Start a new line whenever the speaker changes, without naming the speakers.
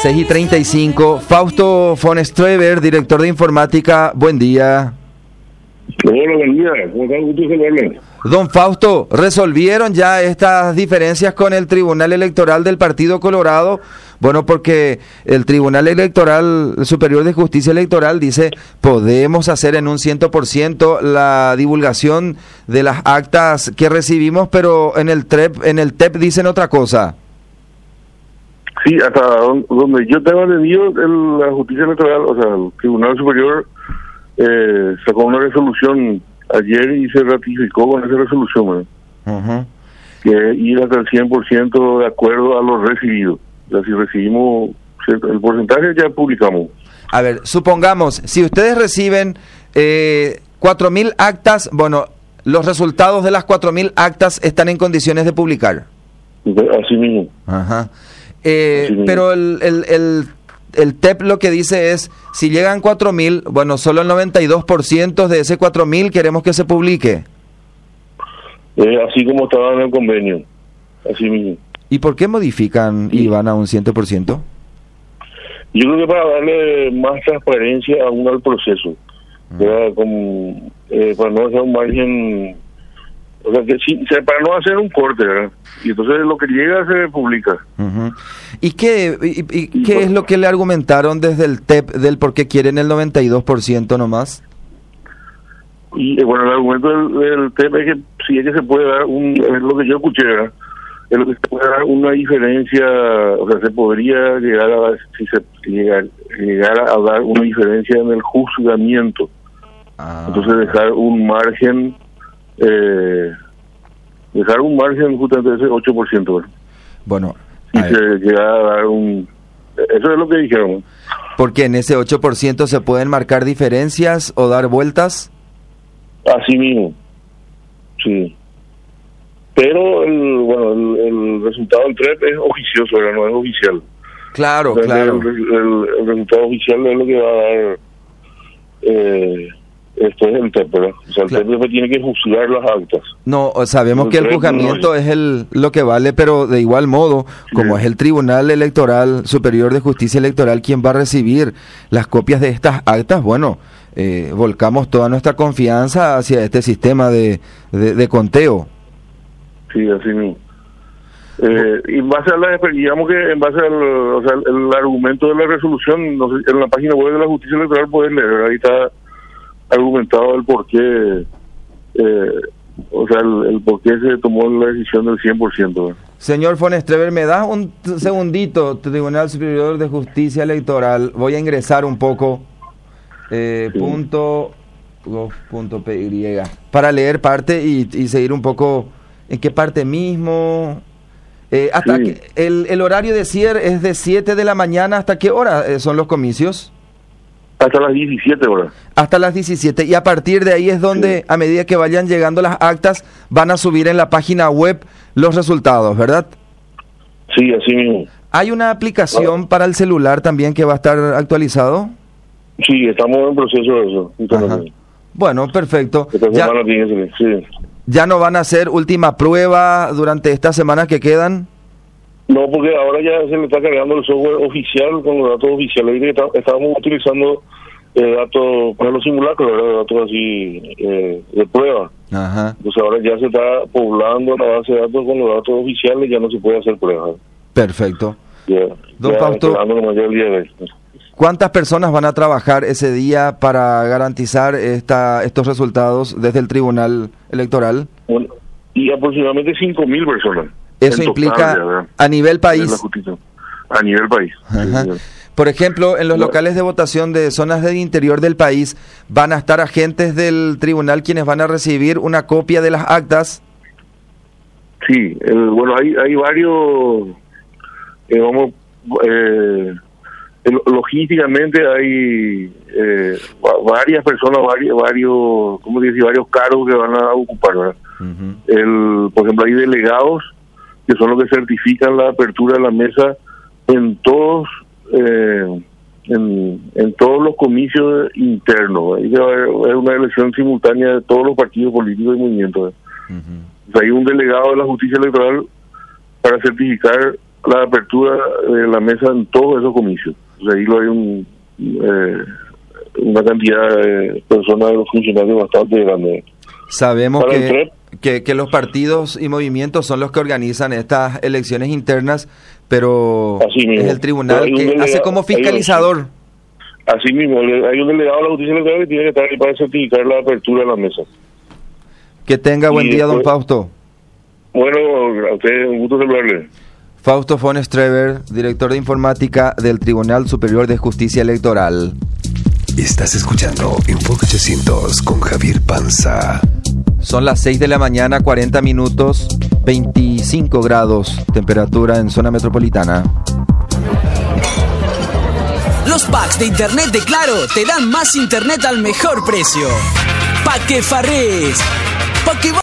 6:35. Fausto von Streber, director de informática, buen día.
Hola, buen día. ¿Cómo está? Gusto saludarle.
Don Fausto, ¿resolvieron ya estas diferencias con el Tribunal Electoral del Partido Colorado? Bueno, porque el Tribunal Electoral Superior de Justicia Electoral dice, podemos hacer en un 100% la divulgación de las actas que recibimos, pero en el TEP dicen otra cosa.
Sí, hasta donde yo tengo entendido, la Justicia Electoral, o sea, el Tribunal Superior sacó una resolución ayer y se ratificó con esa resolución, que ir hasta el 100% de acuerdo a lo recibido. O sea, si recibimos el porcentaje, ya publicamos.
A ver, supongamos, si ustedes reciben 4.000 actas, bueno, los resultados de las 4.000 actas están en condiciones de publicar.
Así mismo.
Ajá. Pero el TEP lo que dice es, si llegan 4.000, bueno, solo el 92% de ese 4.000 queremos que se publique.
Así como estaba en el convenio, así mismo.
¿Y por qué modifican y van a un 100%?
Yo creo que para darle más transparencia aún al proceso, para no hacer un margen, o sea, para no hacer un corte, ¿verdad? Y entonces lo que llega se publica.
¿Y qué es lo que le argumentaron desde el TEP del por qué quieren el 92% nomás?
Y bueno, el argumento del TEP es que sí es que se puede dar es lo que yo escuché, ¿verdad? Es lo que se puede dar una diferencia, o sea, se podría llegar a dar, si se llegara a dar una diferencia en el juzgamiento. Entonces dejar un margen justamente ese 8%, ¿verdad?
Bueno,
si se llega a dar eso es lo que dijeron.
Porque en ese 8% se pueden marcar diferencias o dar vueltas.
Así mismo, sí. Pero el resultado del TREP es oficioso, ¿verdad? No es oficial.
Claro,
entonces,
claro.
El resultado oficial es lo que va a dar esto es el TEP, ¿verdad? O sea, el TEP tiene que juzgar las actas.
No, sabemos que el juzgamiento es lo que vale, pero de igual modo, como es el Tribunal Electoral Superior de Justicia Electoral quien va a recibir las copias de estas actas, bueno, volcamos toda nuestra confianza hacia este sistema de conteo.
Sí, así mismo. Y en base a digamos que en base el argumento de la resolución, no sé, en la página web de la Justicia Electoral pueden leer, ahí está argumentado el por qué, el por qué se tomó la decisión del 100%. ¿verdad?
Señor von Streber, ¿me das un segundito? Tribunal Superior de Justicia Electoral, voy a ingresar un poco, .gov.py, para leer parte y seguir un poco en qué parte mismo. Hasta que el horario de cierre es de 7 de la mañana, ¿hasta qué hora son los comicios?
Hasta las 17 horas.
Hasta las 17. Y a partir de ahí es donde, a medida que vayan llegando las actas, van a subir en la página web los resultados, ¿verdad?
Sí, así mismo.
¿Hay una aplicación para el celular también que va a estar actualizado?
Sí, estamos en proceso de eso.
Bueno, perfecto.
Esta semana tiene que ser, sí.
¿Ya no van a hacer última prueba durante estas semanas que quedan?
No, porque ahora ya se le está cargando el software oficial con los datos oficiales. Estábamos utilizando datos para los simulacros, ¿verdad? Datos así de prueba. Entonces ahora ya se está poblando la base de datos con los datos oficiales, ya no se puede hacer pruebas.
Perfecto.
Don
Fausto, ¿cuántas personas van a trabajar ese día para garantizar estos resultados desde el Tribunal Electoral?
Bueno, y aproximadamente 5.000 personas.
Eso implica total, a nivel país.
A nivel país. Sí.
Por ejemplo, en los locales de votación de zonas del interior del país, ¿van a estar agentes del tribunal quienes van a recibir una copia de las actas?
Sí, hay varios, logísticamente hay varias personas, varios cargos que van a ocupar, ¿verdad? Por ejemplo, hay delegados que son los que certifican la apertura de la mesa en todos en todos los comicios internos. Es una elección simultánea de todos los partidos políticos y movimientos. O sea, hay un delegado de la Justicia Electoral para certificar la apertura de la mesa en todos esos comicios. O sea, ahí lo hay una cantidad de personas, de los funcionarios bastante grande.
Sabemos que los partidos y movimientos son los que organizan estas elecciones internas, pero es el tribunal que hace como fiscalizador.
Así mismo, hay un delegado de la justicia electoral que tiene que estar ahí para certificar la apertura de la mesa.
Que tenga buen día, don Fausto.
Bueno, a usted un gusto saludarle.
Fausto von Streber, director de informática del Tribunal Superior de Justicia Electoral.
Estás escuchando Enfoque 800 con Javier Panza.
Son las 6 de la mañana, 40 minutos, 25 grados, temperatura en zona metropolitana.
Los packs de internet de Claro te dan más internet al mejor precio. Paque Farrés.